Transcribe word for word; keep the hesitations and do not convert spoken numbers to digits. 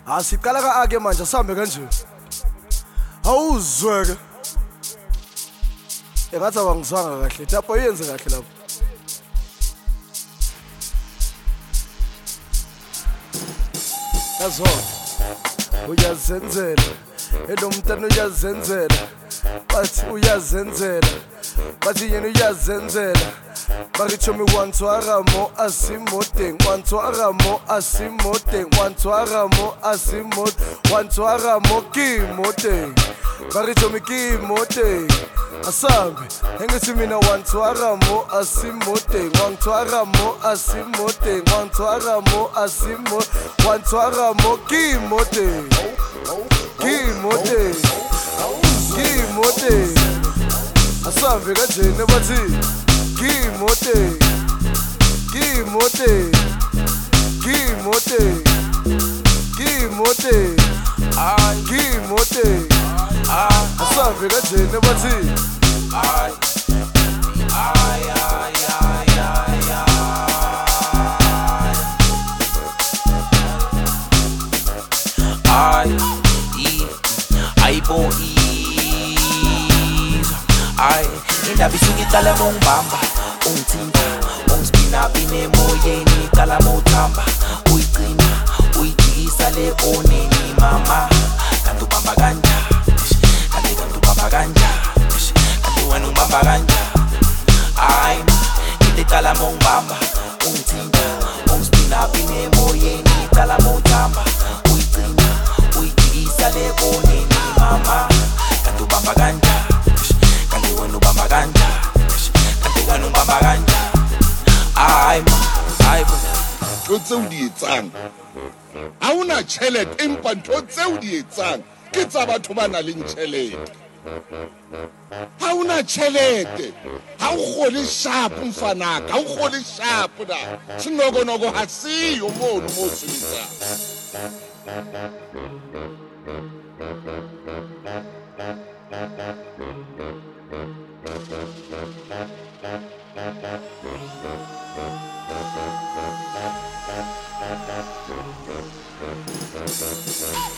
Asiqala ka ake manje sihambe kanje. Awuzweke. Engathi awangizwanga kahle. Tapho yenze kahle lapho. Yazo. Uyazenzela. Elo mntana uyazenzela. Bathi uyazenzela. Bathi yena uyazenzela. Barichomi wantwara mo asimoteng, wantwara mo asimoteng, wantwara mo asimot, wantwara mo kimoteng. Barichomi kimoteng. Asambe, engithi mina wantwara mo asimoteng, wantwara mo asimoteng, wantwara mo asimot, wantwara mo kimoteng. Kimoteng. Kimoteng. Asambe kanjene bathi Kimote, Kimote, Kimote, Kimote, ay, Kimote, ay, asambe kanjene bathi, ay, ay, ay, ay, ay, ay, ay, ay, boy, ay, indaba isungicala mongibamba ungithinta ungispinaphi emoyeni cala mawuthamba uyigcina uyijikisa le oneni mama kanti ubamba kanja kanti kanti ubamba kanja kanti wena ubamba kanja hayi into ecala mongibamba ungithinta ungispinaphi emoyeni cala mawuthamba uyigcina uyijikisa le oneni mama kanti ubamba kanja kanti wena ubamba kanja kanti wena ubamba kanja ay ma ay bo ntho tseo di etsang ha una tšhelete empa ntho tseo di etsang ke tsa batho ba na leng tšhelete ha una tšhelete ha o gole sharp mfanaka ha o gole sharp na sinogonoko ha siyo mono mo sebetsang Thank you.